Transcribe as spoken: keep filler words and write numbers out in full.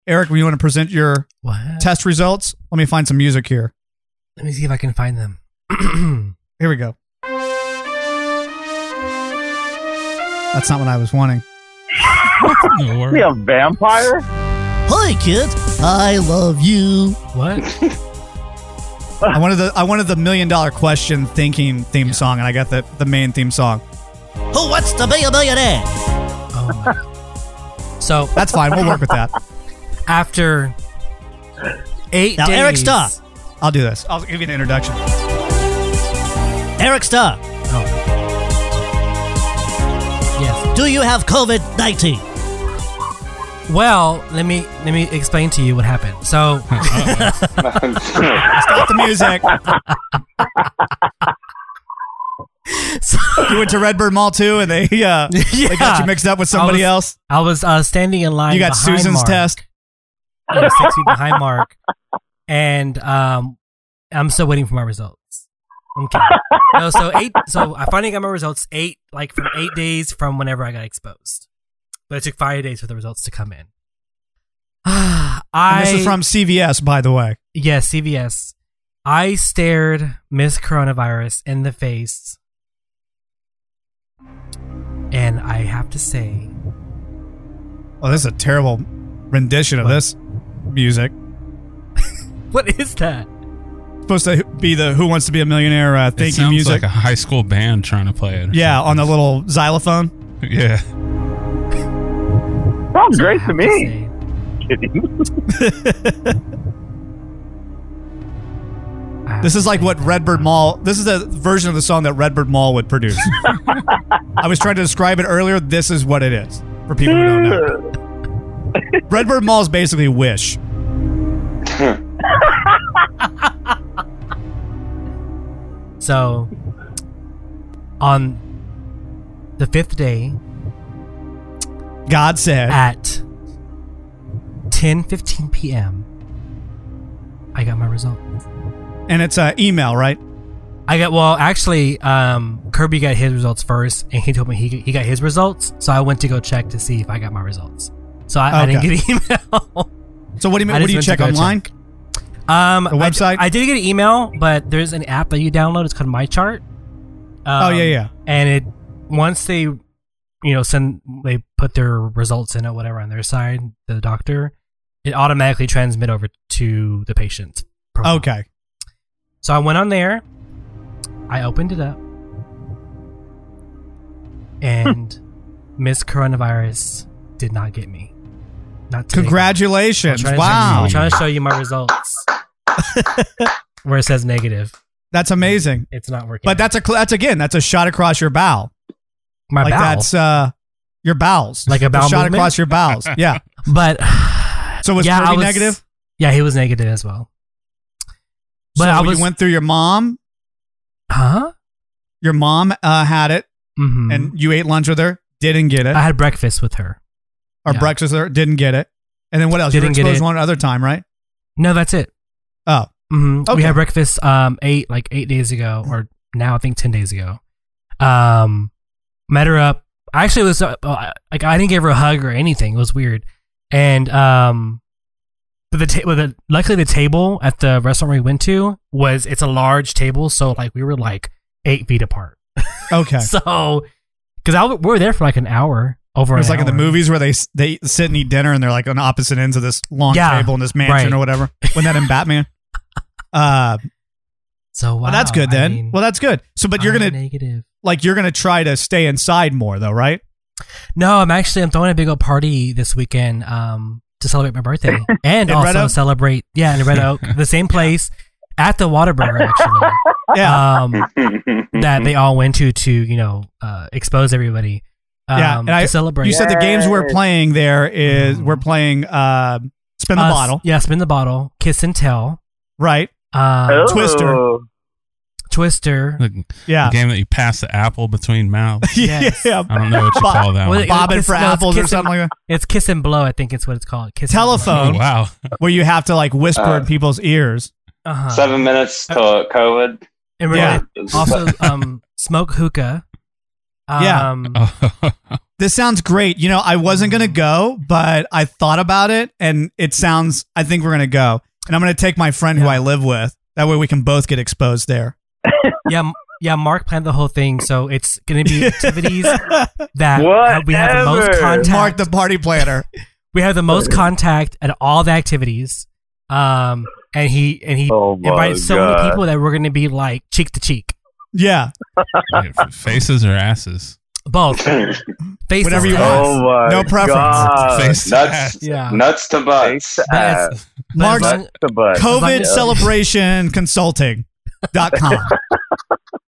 Eric, you want to present your what? test results? Let me find some music here. Let me see if I can find them. Here we go. That's not what I was wanting. Is he a vampire? Hi, kid. I love you. What? I wanted the I wanted the million dollar question thinking theme yeah. song, and I got the, the main theme song. Who wants to be a millionaire? Oh my. So that's fine. We'll work with that. After eight now, days. Eric Starr. I'll do this. I'll give you an introduction. Eric Starr. Oh. Yes. Do you have COVID nineteen? Well, let me let me explain to you what happened. So, stop the music. So, you went to Redbird Mall too, and they uh, yeah. they got you mixed up with somebody I was, else. I was uh, standing in line. You got Susan's Mark, test. uh, six feet behind Mark, and um, I'm still waiting for my results. Okay. No, so eight. So I finally got my results. Eight, like from eight days from whenever I got exposed. But it took five days for the results to come in. I, and this is from C V S, by the way. Yes, yeah, C V S. I stared Miss Coronavirus in the face. And I have to say... Oh, this is a terrible rendition of what? This music. What is that? It's supposed to be the Who Wants to Be a Millionaire uh, thank you music. It sounds like a high school band trying to play it. Yeah, on the little xylophone. Yeah. Sounds great to me. Kidding. This is like what Redbird Mall. This is a version of the song that Redbird Mall would produce. I was trying to describe it earlier. This is what it is for people who don't know. Redbird Mall is basically Wish. So, on the fifth day, God said at ten fifteen p.m. I got my results. And it's an email, right? I got, well, actually, um, Kirby got his results first, and he told me he he got his results, so I went to go check to see if I got my results. So I, okay. I didn't get an email. So what do you mean? What do you check online? Check. Um, the website? I, I did get an email, but there's an app that you download. It's called MyChart. Um, oh yeah, yeah. And it once they, you know, send they put their results in or whatever on their side, the doctor, it automatically transmit over to the patient's profile. Okay. So I went on there. I opened it up, and Miss Coronavirus did not get me. Not today. Congratulations! I'm wow. You, I'm trying to show you my results. Where it says negative. That's amazing. It's not working. But that's a that's again that's a shot across your bow. My like bowel. That's uh your bowels. Like a bowel a shot movement? across your bowels. Yeah. But so was yeah, Kirby was, negative? Yeah, he was negative as well. But so I was, you went through your mom. Huh? Your mom uh, had it, mm-hmm. and you ate lunch with her. Didn't get it. I had breakfast with her. Or yeah. breakfast with her. Didn't get it. And then what else? Didn't you were exposed get it. one other time, right? No, that's it. Oh. Mm-hmm. Okay. We had breakfast um eight like eight days ago, or now I think ten days ago. Um, met her up. I actually was uh, like I didn't give her a hug or anything. It was weird. And um, but the ta- well, the luckily the table at the restaurant we went to was it's a large table, so like we were like eight feet apart. Okay. So because I we were there for like an hour. Over it was like hour. in the movies where they they sit and eat dinner and they're like on opposite ends of this long yeah, table in this mansion right. or whatever. Wasn't that in Batman? Uh, so wow, well, that's good then. I mean, well, that's good. So, but you're I'm gonna negative. like you're gonna try to stay inside more though, right? No, I'm actually I'm throwing a big old party this weekend um, to celebrate my birthday and in also celebrate yeah in Red Oak, the same place at the Whataburger actually. Yeah, um, that they all went to to you know uh, expose everybody. Um, yeah, and I celebrate. You said the games we're playing there is mm. we're playing uh, spin the uh, bottle. Yeah, spin the bottle, kiss and tell. Right. Um, oh. Twister. Twister. The, yeah. the game that you pass the apple between mouths. Yes. Yeah. I don't know what you Bob, call that well, one. Bobbing kiss, for no, apples or and, something like that. It's kiss and blow, I think it's what it's called. Kiss Telephone. Oh, wow. Where you have to like whisper Uh, in people's ears. Uh-huh. Seven minutes to COVID. And Yeah. also, um, smoke hookah. Yeah. Um, This sounds great. You know, I wasn't going to go, but I thought about it and it sounds, I think we're going to go. And I'm going to take my friend who Yeah. I live with. That way we can both get exposed there. yeah, m- yeah. Mark planned the whole thing, so it's going to be activities that have- we have the most Whatever. contact. Mark, the party planner. we have the most contact at all the activities. Um, and he and he Oh my invited so many God. people that we're going to be like cheek to cheek, Yeah. Wait, faces or asses? both. Faces Whatever you to want. ass. Oh my No preference. God. Face to Nuts, ass. Yeah. nuts to butts. Face But ass. as- but as Mark's long- Nuts to butt. COVID Yeah. celebration consulting dot com.